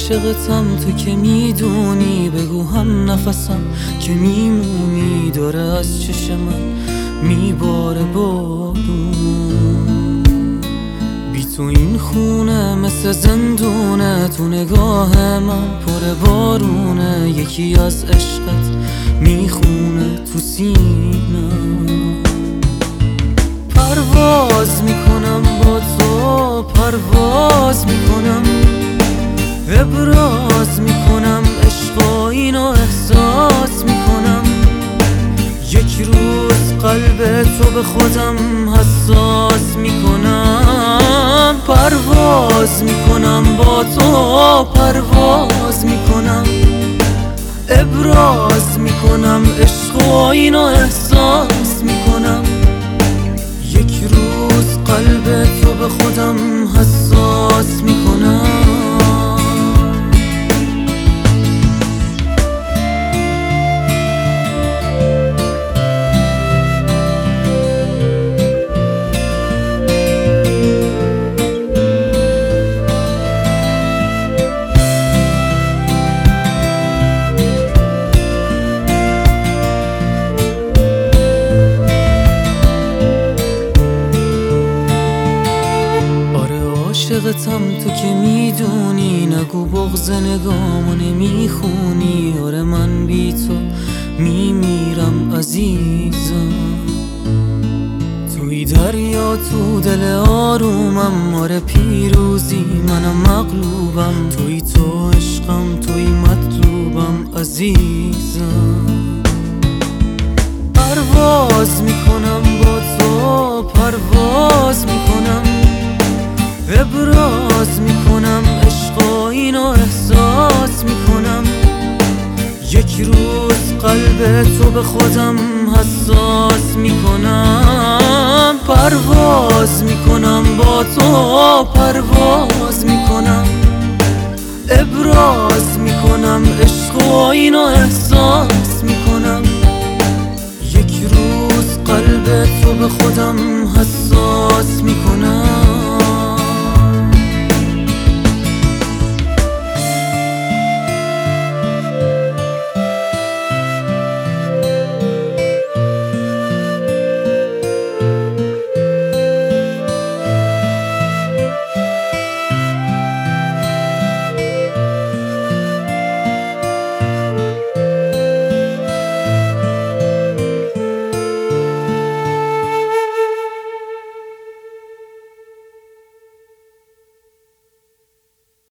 عاشقتم تو که میدونی، بگو هم نفسم که میمونی. داره از چشم من میباره بارون، بی تو این خونه مثل زندونه، تو نگاه من پر بارونه. یکی از عشقت میخونه تو سینه، پرواز میکنم با تو، پرواز میکنم، ابراز میکنم عشق و اینو احساس میکنم. یک روز قلب تو به خودم حساس میکنم، پرواز میکنم با تو، پرواز میکنم، ابراز میکنم عشق و اینو احساس میکنم. یک روز قلب تو به خودم حساس میکنم. عاشقتم تو که میدونی، نگو بغض نگامو نمیخونی. آره من بی تو میمیرم عزیزم، توی دریا تو دل آرومم. آره پیروزی منم مغلوبم، توی تو عشقم، توی مطلوبم عزیزم. پرواز میکنم با تو، پرواز میکنم، ابراز میکنم عشق و اینو احساس میکنم. یک روز قلب تو به خودم حساس میکنم، پرواز میکنم با تو، پرواز میکنم، ابراز میکنم عشق و اینو احساس میکنم. یک روز قلب تو به خودم حساس میکنم.